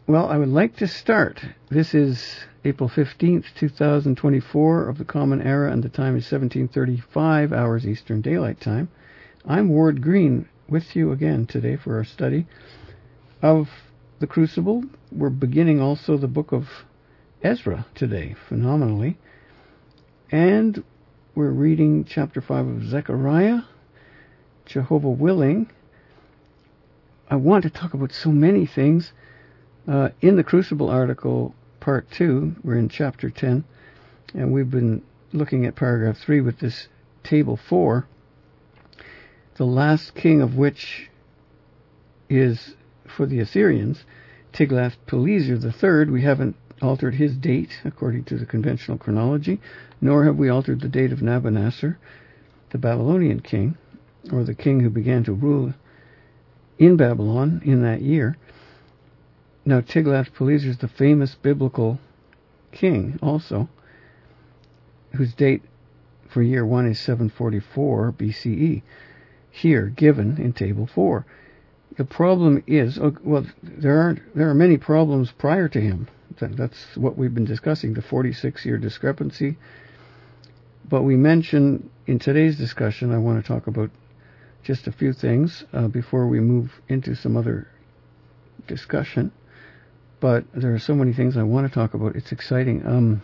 Well, I would like to start. This is April 15th, 2024 of the Common Era, and the time is 17:35 hours Eastern Daylight Time. I'm Ward Green with you again today for our study of the Crucible. We're beginning also the book of Ezra today, phenomenally. And we're reading chapter 5 of Zechariah, Jehovah willing. I want to talk about so many things. In the Crucible article, part 2, we're in chapter 10, and we've been looking at paragraph 3 with this table 4, the last king of which is, for the Assyrians, Tiglath-Pileser III. We haven't altered his date according to the conventional chronology, nor have we altered the date of Nabonassar, the Babylonian king, or the king who began to rule in Babylon in that year. Now, Tiglath-Pileser is the famous biblical king also, whose date for year 1 is 744 BCE, here given in table 4. The problem is, there are many problems prior to him. That's what we've been discussing, the 46-year discrepancy. But we mentioned in today's discussion, I want to talk about just a few things before we move into some other discussion. But there are so many things I want to talk about. It's exciting. I'm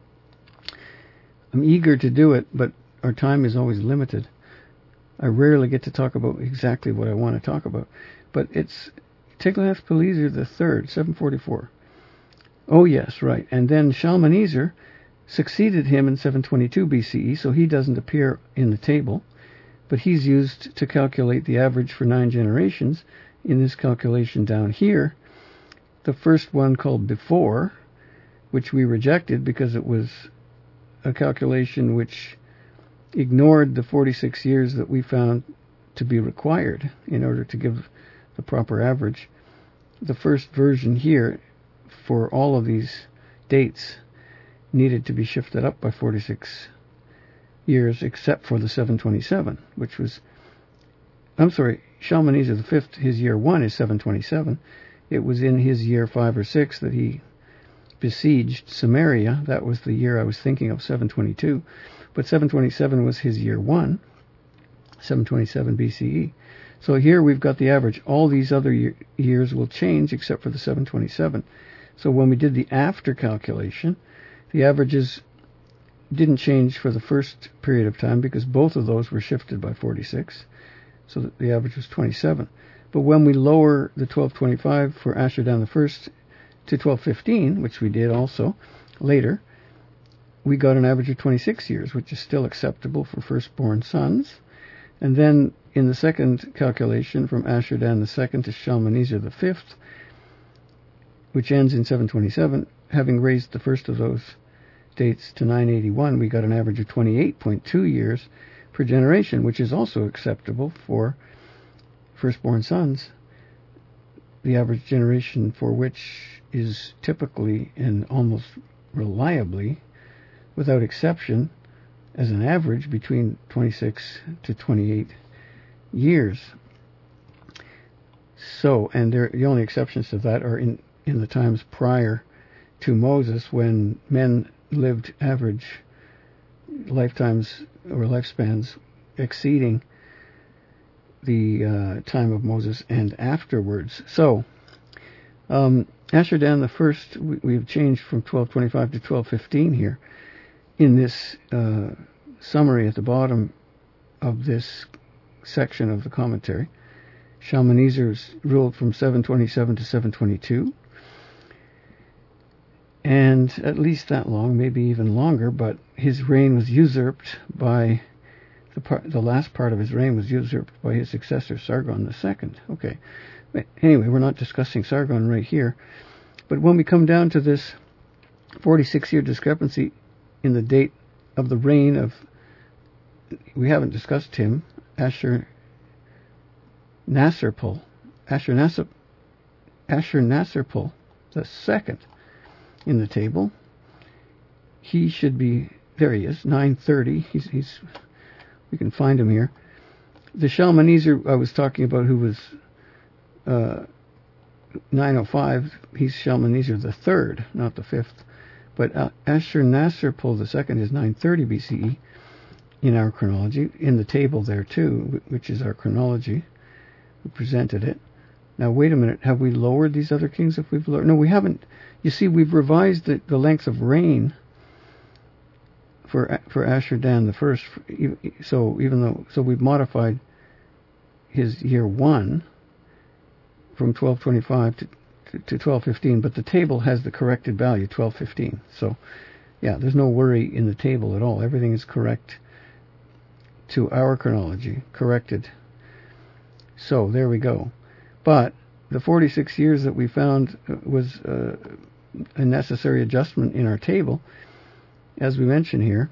eager to do it, but our time is always limited. I rarely get to talk about exactly what I want to talk about. But it's Tiglath-Pileser III, 744. Oh, yes, right. And then Shalmaneser succeeded him in 722 BCE, so he doesn't appear in the table. But he's used to calculate the average for 9 generations in this calculation down here. The first one called before, which we rejected because it was a calculation which ignored the 46 years that we found to be required in order to give the proper average. The first version here for all of these dates needed to be shifted up by 46 years except for the 727, which was, Shalmaneser V, his year 1 is 727. It was in his year 5 or 6 that he besieged Samaria. That was the year I was thinking of, 722. But 727 was his year 1, 727 BCE. So here we've got the average. All these other years will change except for the 727. So when we did the after calculation, the averages didn't change for the first period of time because both of those were shifted by 46. So that the average was 27. But when we lower the 1225 for Ashur-dan I to 1215, which we did also later, we got an average of 26 years, which is still acceptable for firstborn sons. And then in the second calculation from Ashur-dan II to Shalmaneser V, which ends in 727, having raised the first of those dates to 981, we got an average of 28.2 years per generation, which is also acceptable for firstborn sons, the average generation for which is typically and almost reliably, without exception, as an average between 26 to 28 years. So, and the only exceptions to that are in the times prior to Moses, when men lived average lifetimes or lifespans exceeding the time of Moses and afterwards. So, Ashur-dan I, we've changed from 1225 to 1215 here in this summary at the bottom of this section of the commentary. Shalmaneser's ruled from 727 to 722, and at least that long, maybe even longer, but his reign was usurped by the last part of his reign was usurped by his successor, Sargon II. Okay. But anyway, we're not discussing Sargon right here. But when we come down to this 46-year discrepancy in the date of the reign of, we haven't discussed him, Ashur-nasirpal the second in the table. He should be, there he is, 930. We can find him here. The Shalmaneser I was talking about, who was 905, he's Shalmaneser the third, not the fifth. But Ashurnasirpal II is 930 BCE in our chronology, in the table there too, which is our chronology. We presented it. Now, wait a minute. Have we lowered these other kings if we've lowered? No, we haven't. You see, we've revised the length of reign for Ashur-dan the first. So we've modified his year 1 from 1225 to 1215, but the table has the corrected value, 1215. So, yeah, there's no worry in the table at all. Everything is correct to our chronology, corrected. So, there we go. But the 46 years that we found was a necessary adjustment in our table, as we mentioned here.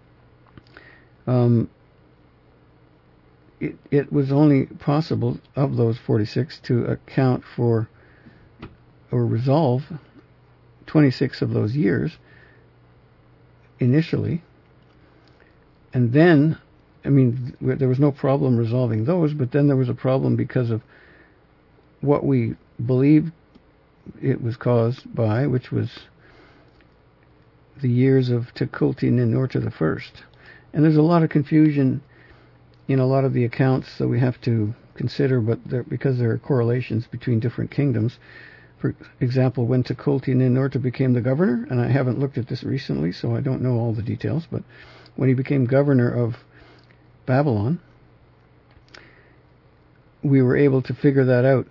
It was only possible of those 46 to account for or resolve 26 of those years initially. And then, I mean, there was no problem resolving those, but then there was a problem because of what we believed it was caused by, which was the years of Tukulti-Ninurta the First. And there's a lot of confusion in a lot of the accounts that we have to consider, but because there are correlations between different kingdoms. For example, when Tukulti-Ninurta became the governor, and I haven't looked at this recently, so I don't know all the details, but when he became governor of Babylon, we were able to figure that out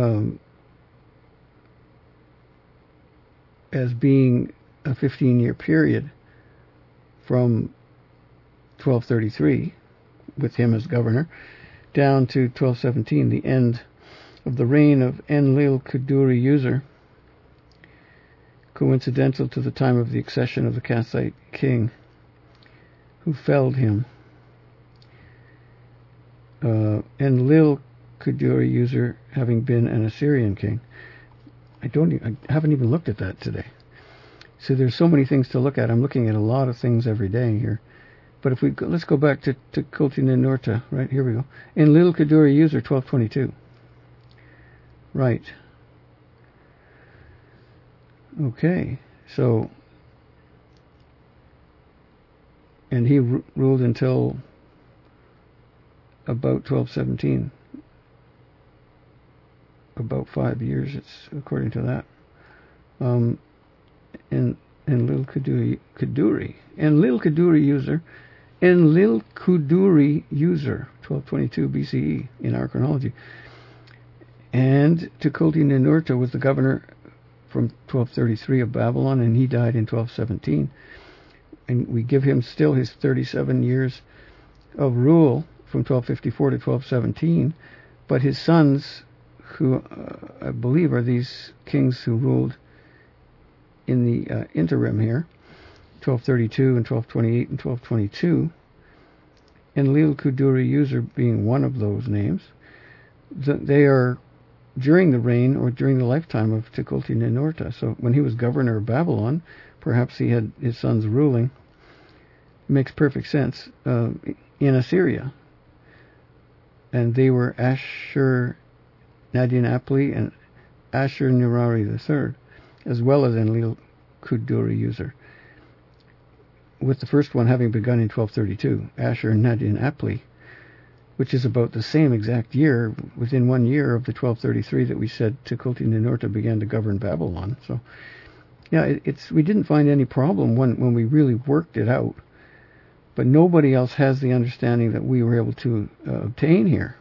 as being a 15-year period from 1233, with him as governor, down to 1217, the end of the reign of Enlil-kudurri-usur, coincidental to the time of the accession of the Kassite king, who felled him. Enlil-kudurri-usur having been an Assyrian king. I haven't even looked at that today. So there's so many things to look at. I'm looking at a lot of things every day here. But if let's go back to Tukulti-Ninurta. Right, here we go. Enlil-kudurri-usur, 1222. Right. Okay. So, and he ruled until about 1217. About 5 years, it's according to that. Enlil-kudurri-usur, 1222 BCE in our chronology. And Tukulti-Ninurta was the governor from 1233 of Babylon, and he died in 1217. And we give him still his 37 years of rule from 1254 to 1217, but his sons, who I believe are these kings who ruled in the interim here, 1232 and 1228 and 1222, Enlil-kudurri-usur being one of those names, they are during the reign or during the lifetime of Tukulti-Ninurta. So when he was governor of Babylon, perhaps he had his sons ruling. It makes perfect sense in Assyria. And they were Ashur-nadin-apli and Ashur-nirari III, as well as Enlil-kudurri-usur, with the first one having begun in 1232, Ashur-nadin-apli, which is about the same exact year, within 1 year of the 1233 that we said Tukulti-Ninurta began to govern Babylon. So, yeah, we didn't find any problem when we really worked it out. But nobody else has the understanding that we were able to obtain here.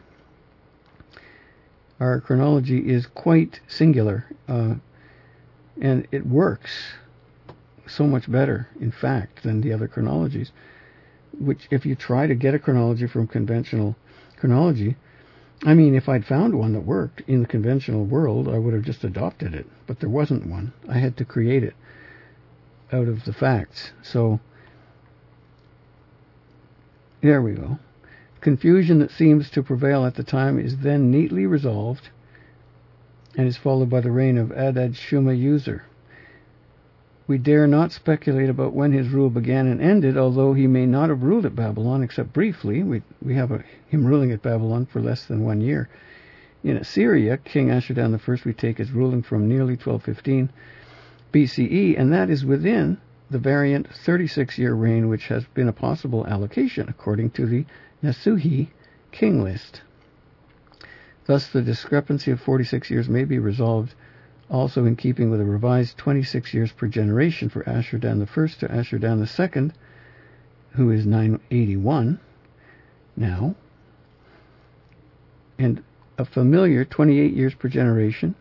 Our chronology is quite singular, and it works so much better, in fact, than the other chronologies. Which, if you try to get a chronology from conventional chronology, I mean, if I'd found one that worked in the conventional world, I would have just adopted it. But there wasn't one. I had to create it out of the facts. So, there we go. Confusion that seems to prevail at the time is then neatly resolved and is followed by the reign of Adad-shuma-usur. We dare not speculate about when his rule began and ended, although he may not have ruled at Babylon except briefly. We have him ruling at Babylon for less than 1 year. In Assyria, King Ashur-dan I we take as ruling from nearly 1215 BCE, and that is within the variant 36-year reign which has been a possible allocation according to the Nasuhi king list. Thus the discrepancy of 46 years may be resolved also in keeping with a revised 26 years per generation for Ashur-dan I to Ashur-dan II, who is 981 now, and a familiar 28 years per generation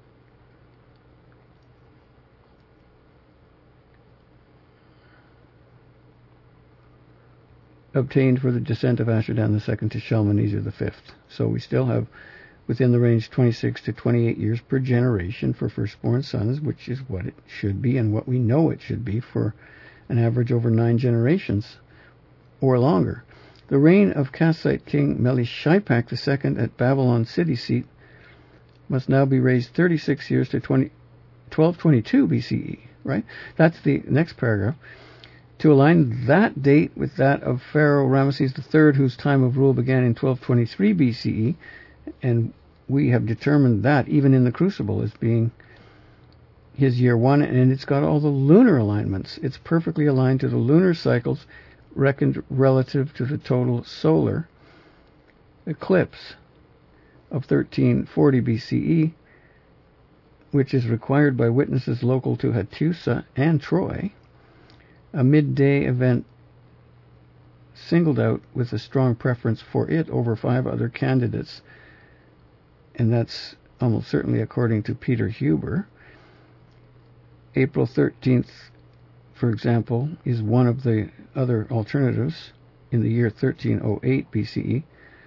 obtained for the descent of Ashur-dan II to Shalmaneser V. So we still have within the range 26 to 28 years per generation for firstborn sons, which is what it should be and what we know it should be for an average over 9 generations or longer. The reign of Kassite king Melishaipak II at Babylon city seat must now be raised 36 years to 1222 BCE, right? That's the next paragraph. To align that date with that of Pharaoh Ramesses III, whose time of rule began in 1223 BCE, and we have determined that even in the Crucible as being his year 1, and it's got all the lunar alignments. It's perfectly aligned to the lunar cycles reckoned relative to the total solar eclipse of 1340 BCE, which is required by witnesses local to Hattusa and Troy, a midday event singled out with a strong preference for it over 5 other candidates, and that's almost certainly according to Peter Huber. April 13th, for example, is one of the other alternatives in the year 1308 BCE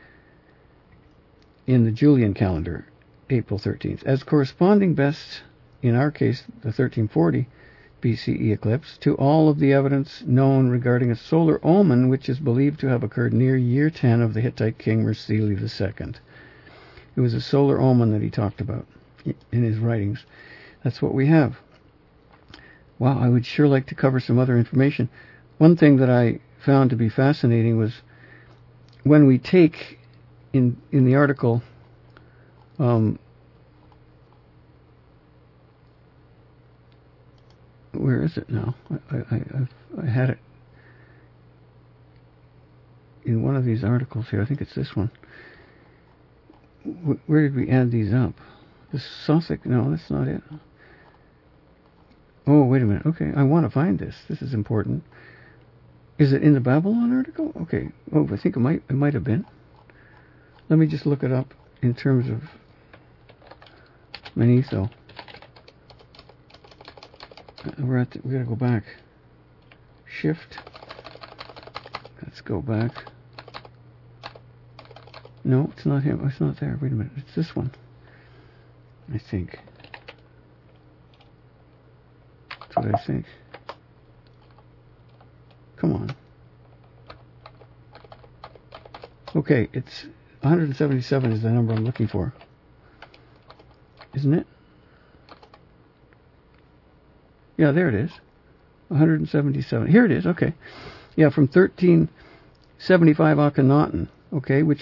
in the Julian calendar, April 13th, as corresponding best, in our case, the 1340 BCE eclipse, to all of the evidence known regarding a solar omen which is believed to have occurred near year 10 of the Hittite king Mursili II. It was a solar omen that he talked about in his writings. That's what we have. Wow, I would sure like to cover some other information. One thing that I found to be fascinating was when we take in the article where is it now? I had it in one of these articles here. I think it's this one. Where did we add these up? The Sothic? No, that's not it. Oh, wait a minute. Okay, I want to find this. This is important. Is it in the Babylon article? Okay. Oh, I think it might have been. Let me just look it up in terms of Manetho. We gotta go back. Shift. Let's go back. No, it's not him. It's not there. Wait a minute. It's this one. I think. That's what I think. Come on. Okay, it's 177 is the number I'm looking for. Isn't it? Yeah, there it is. 177. Here it is. Okay. Yeah, from 1375 Akhenaten. Okay, which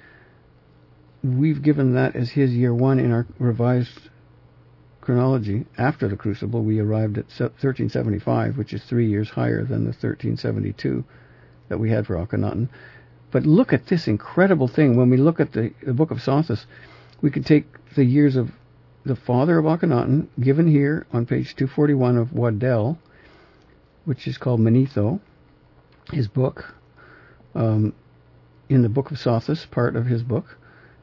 we've given that as his year 1 in our revised chronology. After the Crucible, we arrived at 1375, which is 3 years higher than the 1372 that we had for Akhenaten. But look at this incredible thing. When we look at the Book of Sothis, we can take the years of the father of Akhenaten, given here on page 241 of Waddell, which is called Manetho, his book, in the Book of Sothis, part of his book.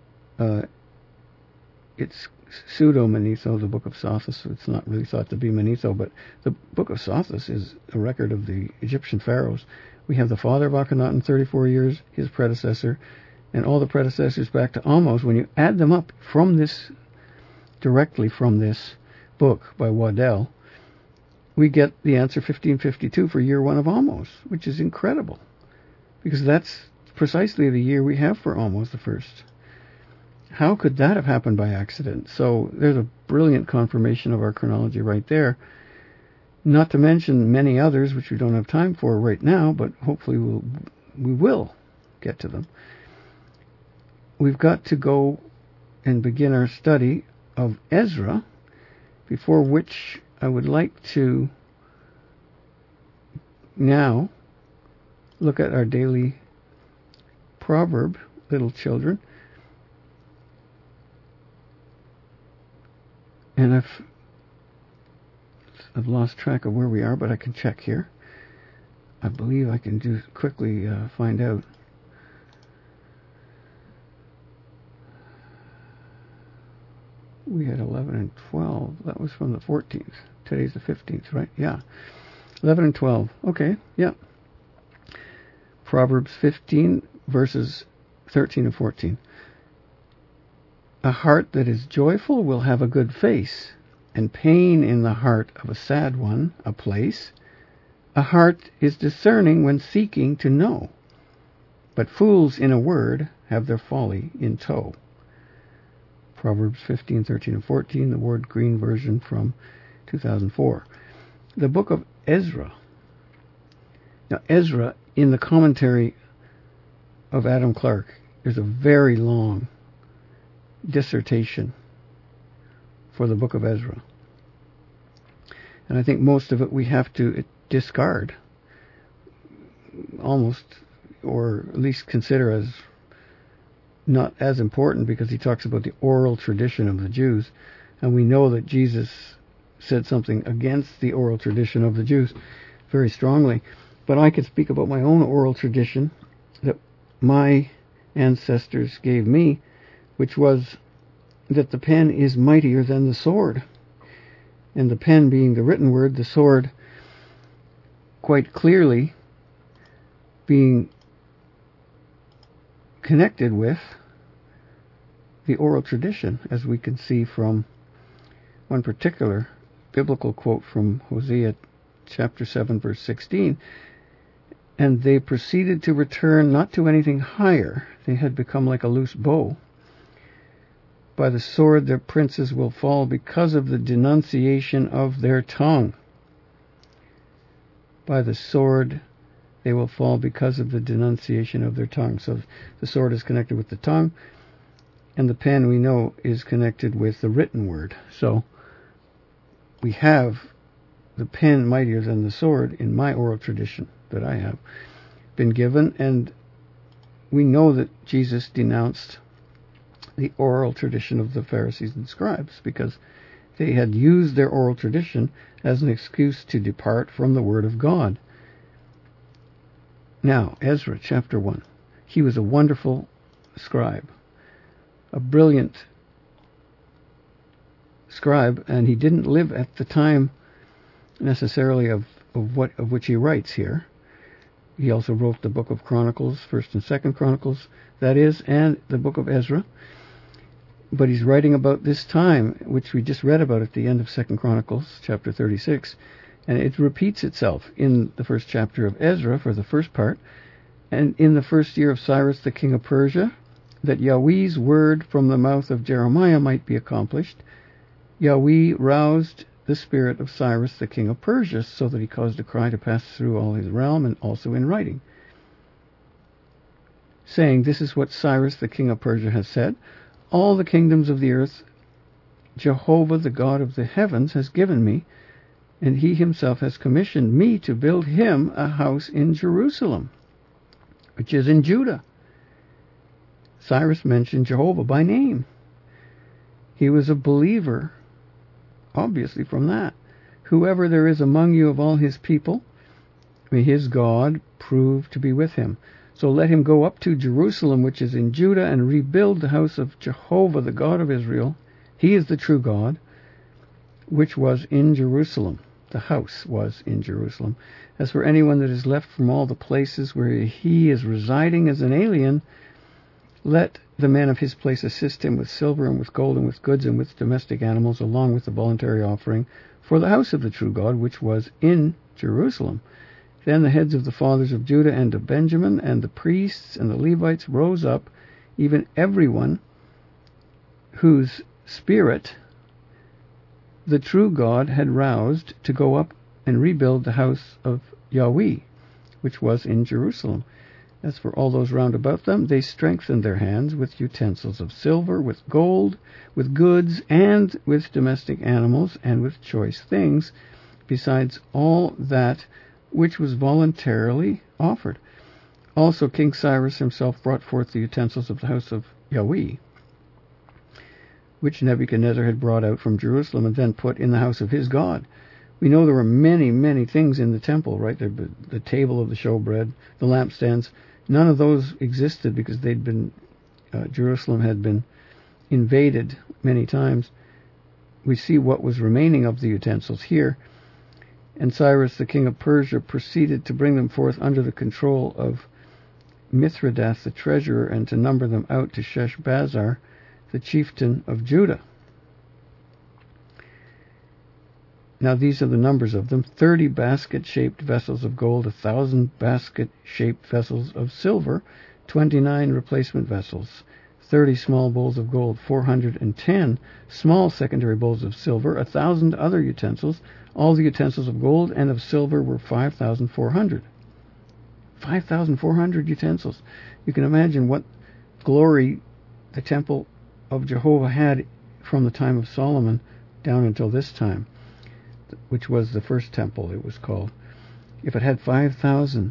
It's pseudo-Manetho, the Book of Sothis. It's not really thought to be Manetho, but the Book of Sothis is a record of the Egyptian pharaohs. We have the father of Akhenaten, 34 years, his predecessor, and all the predecessors back to Ahmose. When you add them up directly from this book by Waddell, we get the answer 1552 for year 1 of Ahmose, which is incredible, because that's precisely the year we have for Ahmose the First. How could that have happened by accident? So there's a brilliant confirmation of our chronology right there. Not to mention many others, which we don't have time for right now, but hopefully we will get to them. We've got to go and begin our study of Ezra, before which I would like to now look at our daily proverb, little children. And I've lost track of where we are, but I can check here. I believe I can quickly find out. We had 11 and 12. That was from the 14th. Today's the 15th, right? Yeah. 11 and 12. Okay, yeah. Proverbs 15, verses 13 and 14. A heart that is joyful will have a good face, and pain in the heart of a sad one a place. A heart is discerning when seeking to know, but fools in a word have their folly in tow. Proverbs 15, 13, and 14, the Ward Green version from 2004. The book of Ezra. Now, Ezra, in the commentary of Adam Clarke, there's a very long dissertation for the book of Ezra. And I think most of it we have to discard, almost, or at least consider as not as important, because he talks about the oral tradition of the Jews. And we know that Jesus said something against the oral tradition of the Jews very strongly. But I could speak about my own oral tradition that my ancestors gave me, which was that the pen is mightier than the sword. And the pen being the written word, the sword quite clearly being connected with the oral tradition, as we can see from one particular biblical quote from Hosea chapter 7, verse 16. And they proceeded to return not to anything higher. They had become like a loose bow. By the sword their princes will fall because of the denunciation of their tongue. By the sword they will fall because of the denunciation of their tongue. So the sword is connected with the tongue, and the pen, we know, is connected with the written word. So we have the pen mightier than the sword in my oral tradition that I have been given, and we know that Jesus denounced the oral tradition of the Pharisees and scribes because they had used their oral tradition as an excuse to depart from the Word of God. Now, Ezra chapter 1. He was a wonderful scribe, a brilliant scribe, and he didn't live at the time necessarily of which he writes here. He also wrote the book of Chronicles, 1st and 2nd Chronicles, that is, and the book of Ezra. But he's writing about this time, which we just read about at the end of 2nd Chronicles, chapter 36, and it repeats itself in the first chapter of Ezra for the first part, and in the first year of Cyrus the king of Persia, that Yahweh's word from the mouth of Jeremiah might be accomplished, Yahweh roused the spirit of Cyrus the king of Persia, so that he caused a cry to pass through all his realm, and also in writing, saying, "This is what Cyrus the king of Persia has said. All the kingdoms of the earth Jehovah the God of the heavens has given me, and he himself has commissioned me to build him a house in Jerusalem," which is in Judah. Cyrus mentioned Jehovah by name. He was a believer, obviously, from that. "Whoever there is among you of all his people, may his God prove to be with him. So let him go up to Jerusalem, which is in Judah, and rebuild the house of Jehovah, the God of Israel. He is the true God, which was in Jerusalem." The house was in Jerusalem. "As for anyone that is left from all the places where he is residing as an alien, let the men of his place assist him with silver and with gold and with goods and with domestic animals, along with the voluntary offering for the house of the true God, which was in Jerusalem." Then the heads of the fathers of Judah and of Benjamin, and the priests and the Levites rose up, even everyone whose spirit the true God had roused, to go up and rebuild the house of Yahweh, which was in Jerusalem. As for all those round about them, they strengthened their hands with utensils of silver, with gold, with goods, and with domestic animals, and with choice things, besides all that which was voluntarily offered. Also King Cyrus himself brought forth the utensils of the house of Yahweh, which Nebuchadnezzar had brought out from Jerusalem and then put in the house of his God. We know there were many, many things in the temple, right? The table of the showbread, the lampstands. None of those existed because Jerusalem had been invaded many times. We see what was remaining of the utensils here. And Cyrus, the king of Persia, proceeded to bring them forth under the control of Mithridath, the treasurer, and to number them out to Sheshbazzar, the chieftain of Judah. Now these are the numbers of them: 30 basket-shaped vessels of gold, 1,000 basket-shaped vessels of silver, 29 replacement vessels, 30 small bowls of gold, 410 small secondary bowls of silver, 1,000 other utensils. All the utensils of gold and of silver were 5,400. 5,400 utensils. You can imagine what glory the temple of Jehovah had from the time of Solomon down until this time, which was the first temple, it was called. If it had 5,000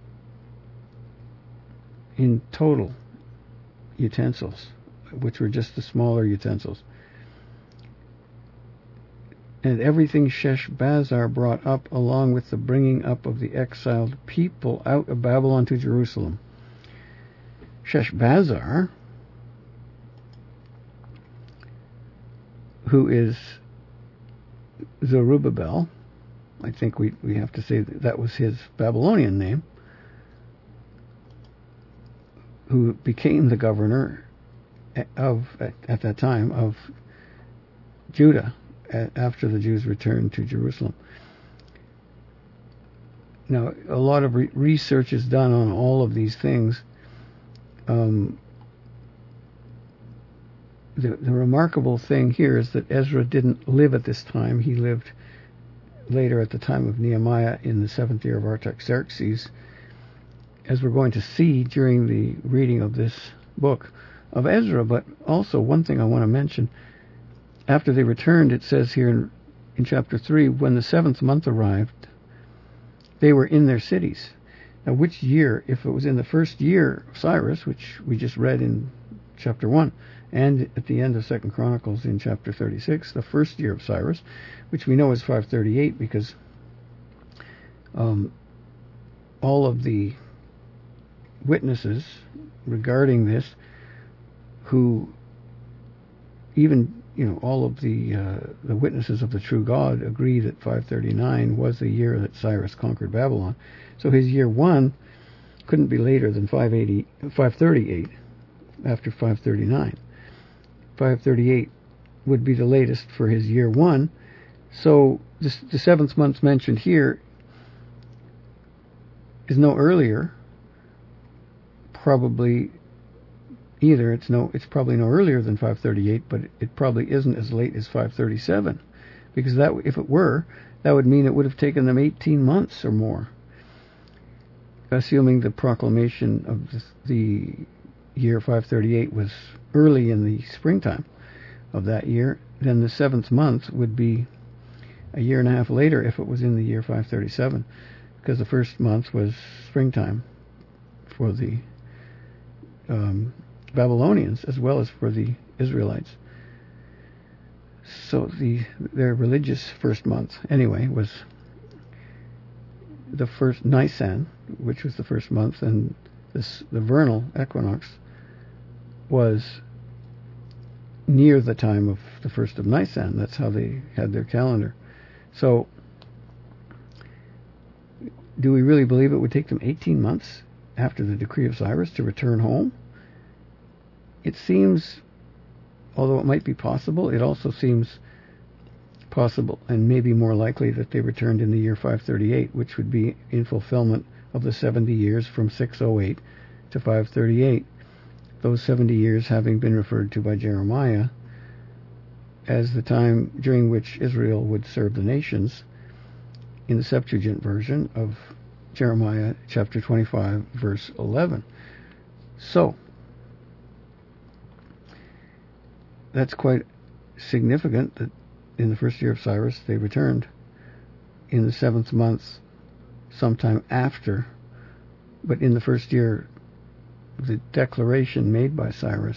in total utensils, which were just the smaller utensils, and everything Sheshbazzar brought up, along with the bringing up of the exiled people out of Babylon to Jerusalem. Sheshbazzar, who is Zerubbabel, I think we have to say that was his Babylonian name, who became the governor at that time of Judah after the Jews returned to Jerusalem. Now, a lot of research is done on all of these things. The remarkable thing here is that Ezra didn't live at this time. He lived later at the time of Nehemiah in the 7th year of Artaxerxes, as we're going to see during the reading of this book of Ezra. But also, one thing I want to mention, after they returned, it says here in chapter 3, when the 7th month arrived, they were in their cities. Now, which year? If it was in the first year of Cyrus, which we just read in chapter 1, and at the end of 2 Chronicles in chapter 36, the first year of Cyrus, which we know is 538 because all of the witnesses regarding this, who even all of the witnesses of the true God agree that 539 was the year that Cyrus conquered Babylon. So his year 1 couldn't be later than 538 after 539. 538 would be the latest for his year 1. So the 7th month mentioned here is no earlier, probably either. It's probably no earlier than 538, but it probably isn't as late as 537, because that, if it were, that would mean it would have taken them 18 months or more. Assuming the proclamation of the year 538 was early in the springtime of that year, then the 7th month would be a year and a half later if it was in the year 537, because the first month was springtime for the Babylonians as well as for the Israelites. So their religious first month, anyway, was the first Nisan, which was the first month, and the vernal equinox was near the time of the first of Nisan. That's how they had their calendar. So, do we really believe it would take them 18 months after the decree of Cyrus to return home? It seems, although it might be possible, it also seems possible and maybe more likely that they returned in the year 538, which would be in fulfillment of the 70 years from 608 to 538, those 70 years having been referred to by Jeremiah as the time during which Israel would serve the nations in the Septuagint version of Jeremiah chapter 25, verse 11. So, that's quite significant that in the first year of Cyrus they returned in the 7th month, sometime after. But in the first year, the declaration made by Cyrus,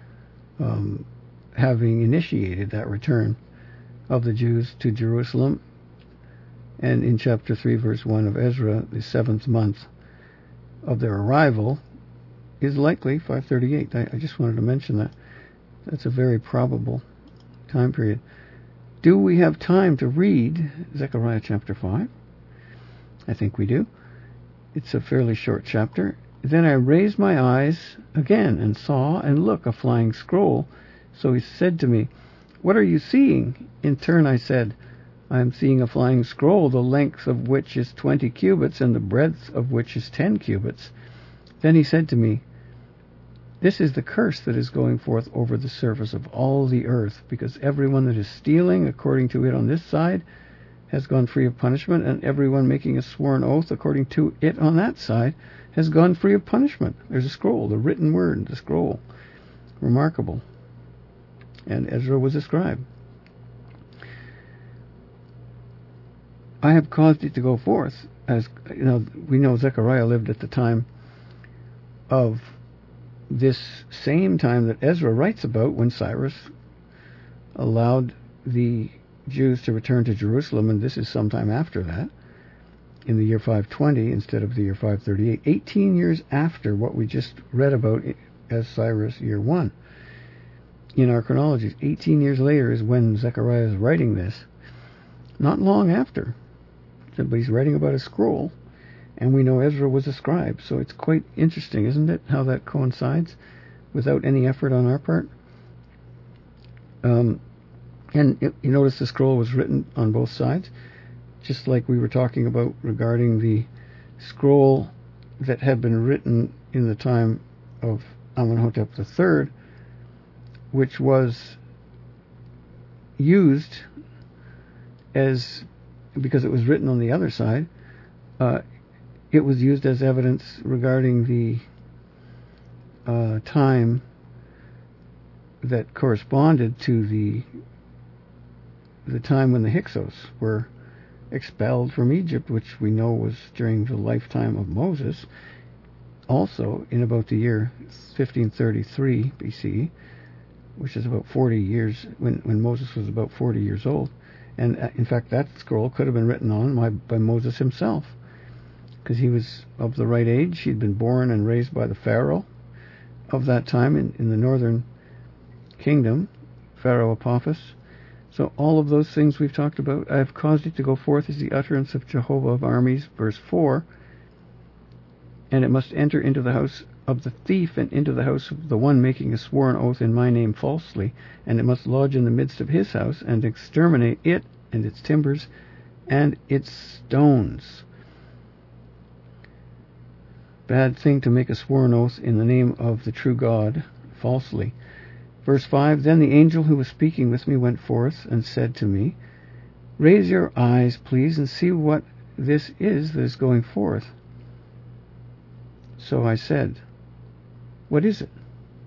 having initiated that return of the Jews to Jerusalem, and in chapter 3, verse 1 of Ezra, the 7th month of their arrival is likely 538. I just wanted to mention that. That's a very probable time period. Do we have time to read Zechariah chapter 5? I think we do. It's a fairly short chapter. Then I raised my eyes again and saw, and look, a flying scroll. So he said to me, "What are you seeing?" In turn I said, "I am seeing a flying scroll, the length of which is 20 cubits, and the breadth of which is 10 cubits. Then he said to me, "This is the curse that is going forth over the surface of all the earth, because everyone that is stealing according to it on this side has gone free of punishment, and everyone making a sworn oath according to it on that side has gone free of punishment." There's a scroll, the written word, the scroll. Remarkable. And Ezra was a scribe. I have caused it to go forth. As you know, we know Zechariah lived at the time of this same time that Ezra writes about, when Cyrus allowed the Jews to return to Jerusalem, and this is sometime after that, in the year 520 instead of the year 538, 18 years after what we just read about as Cyrus year 1. In our chronologies, 18 years later is when Zechariah is writing this. Not long after. But he's writing about a scroll, and we know Ezra was a scribe, so it's quite interesting, isn't it, how that coincides without any effort on our part? And you notice the scroll was written on both sides, just like we were talking about regarding the scroll that had been written in the time of Amenhotep III, which was used as, because it was written on the other side, it was used as evidence regarding the time that corresponded to the time when the Hyksos were expelled from Egypt, which we know was during the lifetime of Moses, also in about the year 1533 BCE, which is about 40 years, when Moses was about 40 years old. And in fact, that scroll could have been written on by Moses himself, because he was of the right age. He'd been born and raised by the Pharaoh of that time in the northern kingdom, Pharaoh Apophis. So all of those things we've talked about. I have caused it to go forth as the utterance of Jehovah of armies, verse 4, and it must enter into the house of the thief and into the house of the one making a sworn oath in my name falsely, and it must lodge in the midst of his house and exterminate it and its timbers and its stones. Bad thing to make a sworn oath in the name of the true God falsely. Verse 5, then the angel who was speaking with me went forth and said to me, raise your eyes, please, and see what this is that is going forth. So I said, what is it?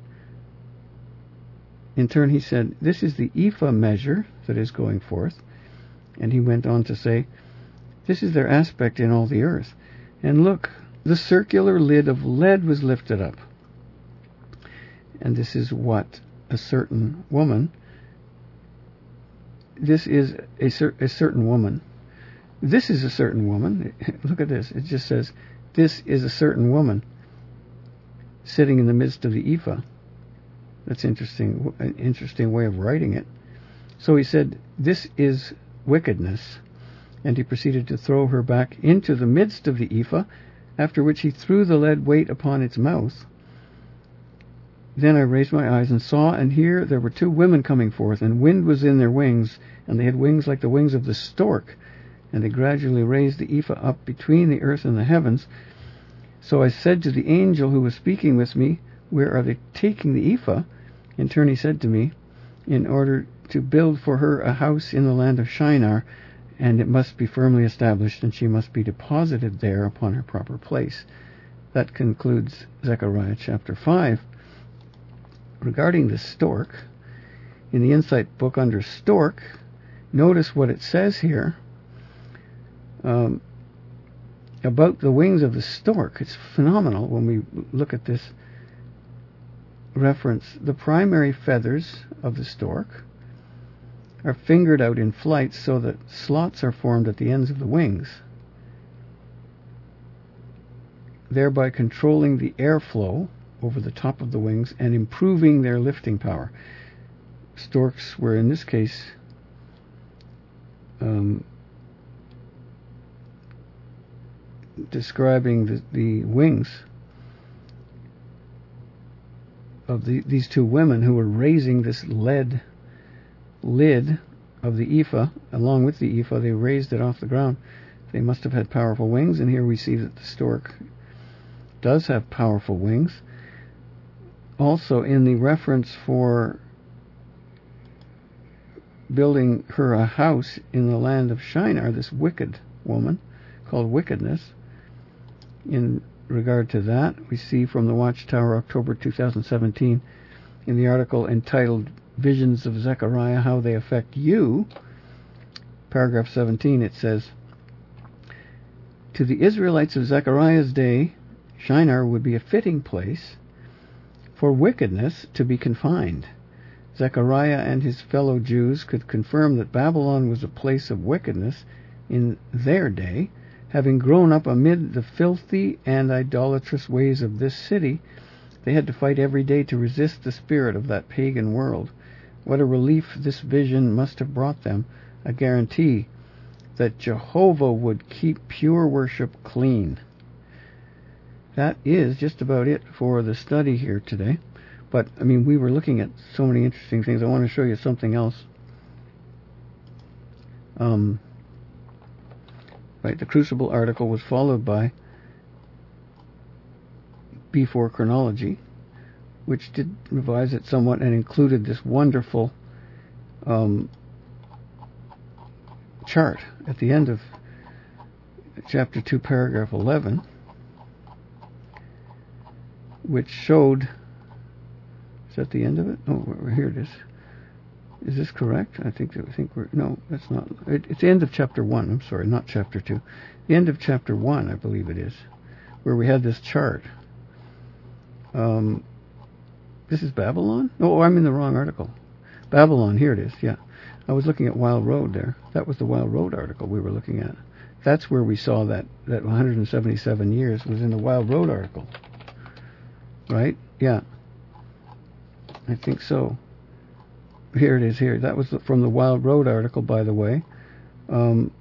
In turn he said, this is the ephah measure that is going forth. And he went on to say, this is their aspect in all the earth. And look, the circular lid of lead was lifted up. And this is what a certain woman, this is a certain woman. This is a certain woman. Look at this. It just says, this is a certain woman sitting in the midst of the ephah. That's interesting. An interesting way of writing it. So he said, this is wickedness. And he proceeded to throw her back into the midst of the ephah, after which he threw the lead weight upon its mouth. Then I raised my eyes and saw, and here there were two women coming forth, and wind was in their wings, and they had wings like the wings of the stork, and they gradually raised the ephah up between the earth and the heavens. So I said to the angel who was speaking with me, where are they taking the ephah? In turn he said to me, in order to build for her a house in the land of Shinar. and it must be firmly established, and she must be deposited there upon her proper place. That concludes Zechariah chapter 5. Regarding the stork, in the Insight book under stork, notice what it says here about the wings of the stork. It's phenomenal when we look at this reference. The primary feathers of the stork are fingered out in flight so that slots are formed at the ends of the wings, thereby controlling the airflow over the top of the wings and improving their lifting power. Storks were, in this case, describing the wings of these two women who were raising this lead lid of the ephah. Along with the ephah, they raised it off the ground. They must have had powerful wings, and here we see that the stork does have powerful wings. Also, in the reference for building her a house in the land of Shinar, this wicked woman called Wickedness, in regard to that, we see from the Watchtower, October 2017, in the article entitled Visions of Zechariah, How They Affect You, paragraph 17, it says, to the Israelites of Zechariah's day, Shinar would be a fitting place for wickedness to be confined. Zechariah and his fellow Jews could confirm that Babylon was a place of wickedness in their day. Having grown up amid the filthy and idolatrous ways of this city, they had to fight every day to resist the spirit of that pagan world. What a relief this vision must have brought them, a guarantee that Jehovah would keep pure worship clean. That is just about it for the study here today. But, I mean, we were looking at so many interesting things. I want to show you something else. Right, the Crucible article was followed by B4 Chronology, which did revise it somewhat and included this wonderful chart at the end of chapter 2, paragraph 11, which showed, is that the end of it? Oh, here it is. Is this correct? I think we're, no, that's not. It's the end of chapter 1. I'm sorry, not chapter 2. The end of chapter 1, I believe it is, where we had this chart. This is Babylon? Oh, I'm in the wrong article. Babylon, here it is, yeah. I was looking at Wild Road there. That was the Wild Road article we were looking at. That's where we saw that 177 years was in the Wild Road article. Right? Yeah. I think so. Here it is here. That was from the Wild Road article, by the way. And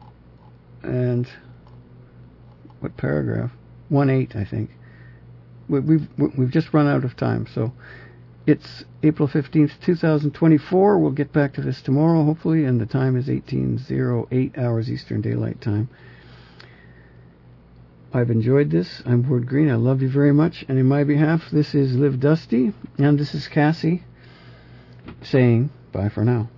what paragraph? 1:8, I think. We've just run out of time, so it's April 15th, 2024. We'll get back to this tomorrow, hopefully, and the time is 18:08 hours Eastern Daylight Time. I've enjoyed this. I'm Ward Green. I love you very much, and in my behalf, this is Live Dusty, and this is Cassie saying bye for now.